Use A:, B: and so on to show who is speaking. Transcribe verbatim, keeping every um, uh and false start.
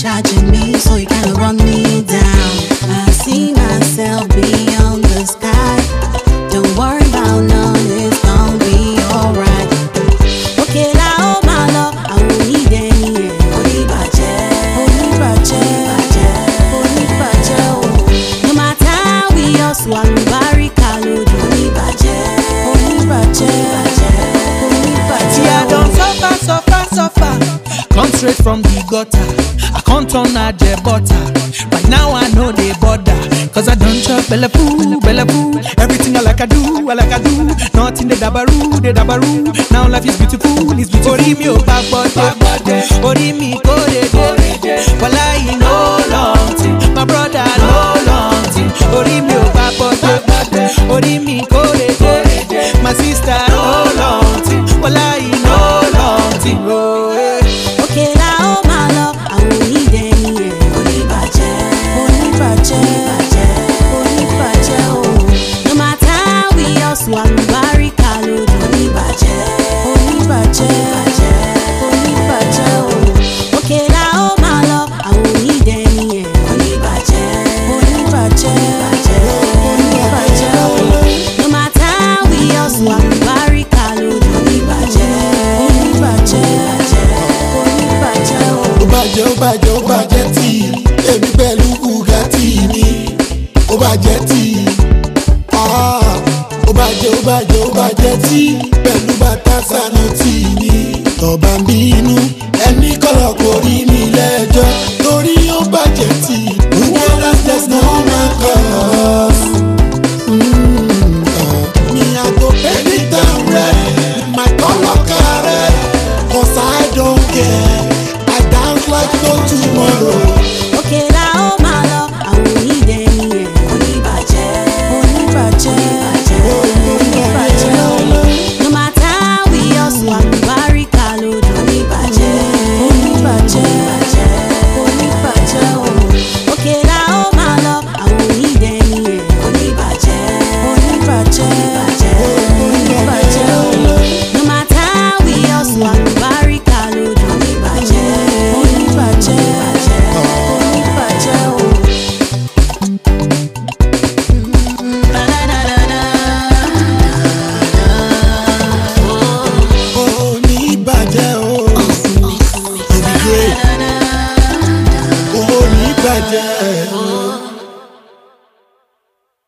A: charging me, so you can't run me down. I see myself beyond the sky. Don't worry about none, it's gonna be alright. Okay, now my love, I won't need any. Only budget, only budget, only budget. No matter how we hustle, I'm very calorie. Only budget, only budget, only budget.
B: See, I don't suffer, suffer, suffer. Come straight from the gutter. I can't turn a jet butter. Right now I know they bother. Cause I don't chop bella poo, bella poo. Everything I like I do, I like I do. Nothing they dabaru, they dabaru. Now life is beautiful, it's beautiful. Ori mi o back body, ori mi go de de. Well I no long thing, my brother no long thing. Ori mi o back body, ori mi go de de. My sister no long thing, well I no long thing. Oh, yeah.
A: Okay, now my love, I won't need any. Only budget, only budget, only budget. Oh, no matter how we hustle, I'm very calorie. Only budget, only budget, only budget. Oh, okay, now my love, I won't need any. Only budget, only budget, only budget. Oh, no matter how we hustle, I'm very calorie. Only budget, only budget.
C: Ó bàjẹ́ ó bàjẹ́ ó bàjẹ́ tí èmi pẹ̀lú Bugatti mi ó bàjẹ́ tí ó bàjẹ́ ó bàjẹ́ ó bàjẹ́ tí pẹ̀lú bàtà Sanooti mi tọ́ba ń bínú ẹni kọ́lọ̀ kò rí mi lẹ́jọ́ torí ó bàjẹ́ tí together there's no man cause me I go bend it down red with my color carrot cause I don't care. Like no tomorrow.
A: Okay, now my love, I won't need any. Only budget, only budget, only budget. No matter how we hustle, I'm very calorie. Only budget, only budget, only budget. Okay, now my love, I won't need any. Only budget, only budget, only budget. No matter how we hustle, I'm very calorie. Only budget.
C: Yeah.